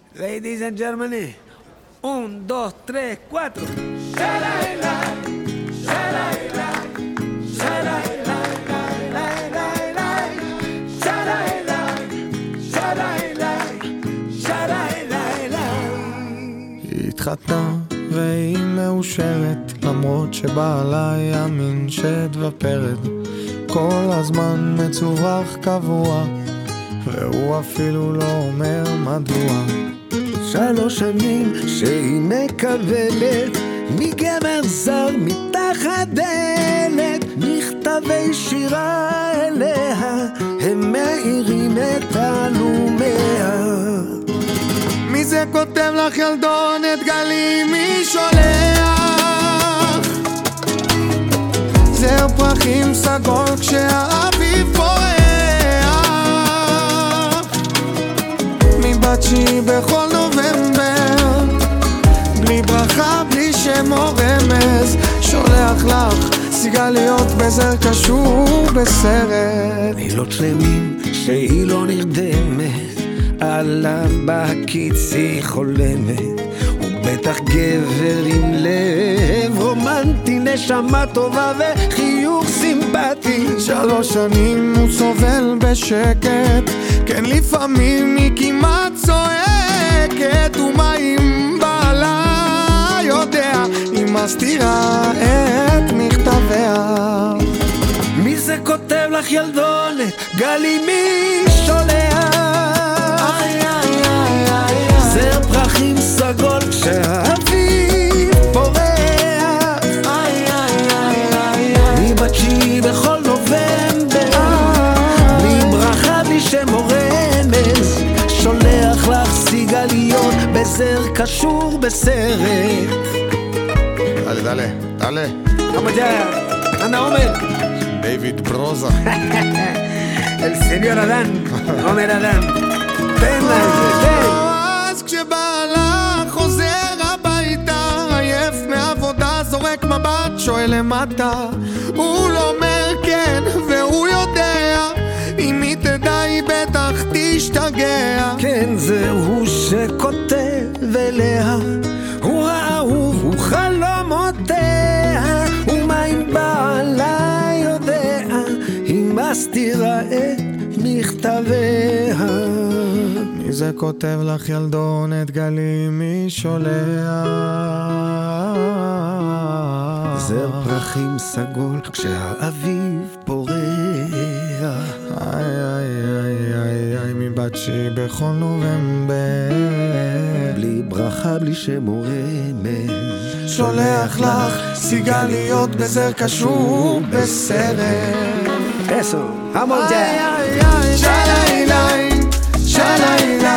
Ladies and gentlemen, 1, 2, 3, 4. היא התחתנה והיא מאושרת, למרות שבעלה יאמין שדבפרד כל הזמן מצורך קבוע, והוא אפילו לא אומר מדוע. 3 שנים שהיא מקבלת מגבר זר מתחת דלת, מכתבי שירה אליה הם מאירים את הלומיה. מי זה כותב לך ילדונת גלי, מי שולח? זר פרחים סגול כשהאביב פורח, מבת שהיא בכל נובמבר, בלי ברכה בלי שם או רמז, שולח לך סיגליות בזר קשור בסרט. לילות שלמים שהיא לא נרדמת, עליו בקיץ היא חולמת, הוא בטח גבר עם לב רומנטי, נשמה טובה וחיוך סימפטי. 3 שנים הוא סובל בשקט, כן לפעמים היא כמעט צועקת, ומה אם בעלה יודע, היא מסתירה את מכתביה. מי זה כותב לך ילדונת גלי, מי שולח? זר פרחים סגול כשהאביב פורח, מבת שהיא בכל נובמבר, בלי ברכה בלי שם או רמז, שולח לך סיגליות בזר קשור בסרט. דלה Vamos ya, anda Homer. David Broza. El señor Adán, Homer Adán. תן לזה, אז כשבעלה חוזר הביתה עייף מעבודה, זורק מבט, שואל למטה, הוא לא אומר כן והוא יודע, אם היא תדע היא בטח תשתגע. כן זהו שכותב אליה, הוא האהוב, הוא חלומותיה, ומה אם בעלה יודע, היא מסתירה את מכתביה. מי זה כותב לך ילדונת גלי, מי שולח? זר פרחים סגול כשהאביב פורח, מבת שהיא בכל נובמבר, בלי ברכה בלי שם או רמז, שולח לך סיגליות בזר קשור בסרט. Eso, vamos ya. שלילה